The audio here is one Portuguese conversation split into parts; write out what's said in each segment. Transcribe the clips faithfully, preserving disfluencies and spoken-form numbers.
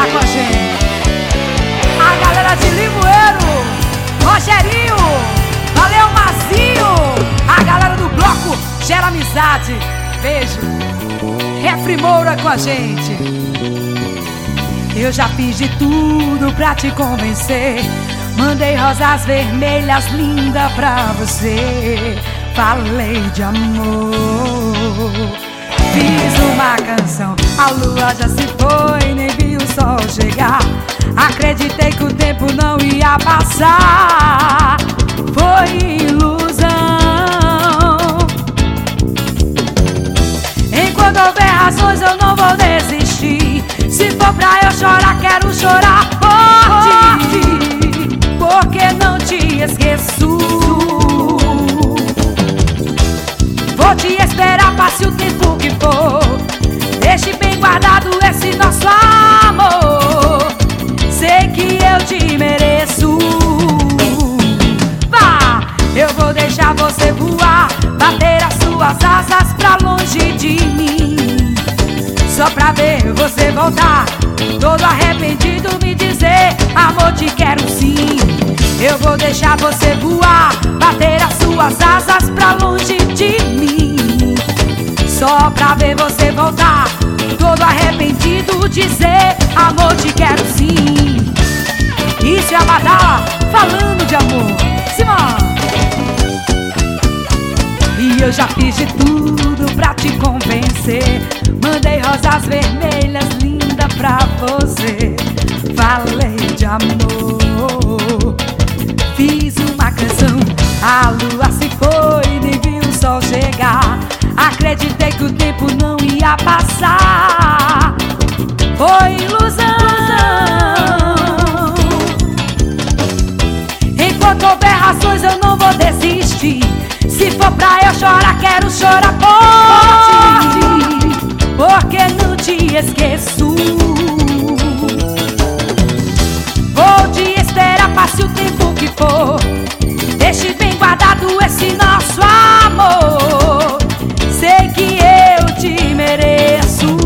cantar com a gente. A galera de Limoeiro, Rogerinho, valeu Mazinho. A galera do bloco Gera Amizade, beijo. Refri Moura com a gente. Eu já fiz de tudo pra te convencer. Mandei rosas vermelhas lindas pra você. Falei de amor. Fiz uma canção, a lua já se foi, nem vi o sol chegar. Acreditei que o tempo não ia passar. Foi ilusão. Enquanto houver razões eu não vou desistir. Se for pra eu chorar, quero chorar por ti, porque não te esqueço. Vou te esperar, passe o tempo que for. Deixe bem guardado esse nosso amor. Sei que eu te mereço. Vá, eu vou deixar você voar, bater as suas asas pra longe de mim, só pra ver você voltar, todo arrependido, me dizer: amor, te quero sim. Eu vou deixar você voar, bater as suas asas pra longe de mim, só pra ver você voltar, todo arrependido, dizer: amor, te quero sim. Isso é a Badala falando de amor. Simão! E eu já fiz de tudo pra te convencer. Mandei rosas vermelhas lindas pra você. Falei de amor. Fiz uma canção, a lua se foi, nem vi o sol chegar. Acreditei que o tempo não ia passar. Foi ilusão. Enquanto houver razões eu não vou desistir. Se for pra eu chorar, quero chorar por ti, porque não te esqueço. Vou te esperar, passe o tempo que for. Deixe bem guardado esse nosso amor. Sei que eu te mereço.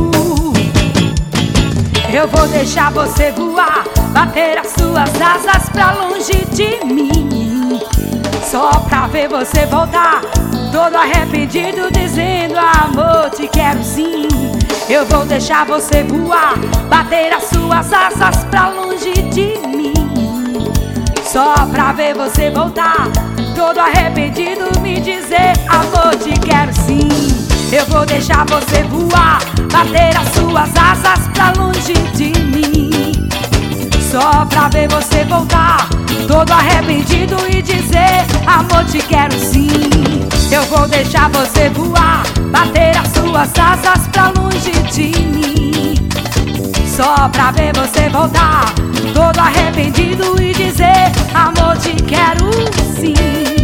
Eu vou deixar você voar, bater as suas asas pra longe de mim, só pra ver você voltar, todo arrependido, dizendo: amor, te quero sim. Eu vou deixar você voar, bater as suas asas pra longe de mim, só pra ver você voltar, todo arrependido, me dizer: amor, te quero sim. Eu vou deixar você voar, bater as suas asas pra longe de mim, só pra ver você voltar, todo arrependido, e dizer: amor, te quero sim. Eu vou deixar você voar, bater as suas asas pra longe de mim, só pra ver você voltar, todo arrependido, e dizer: amor, te quero sim.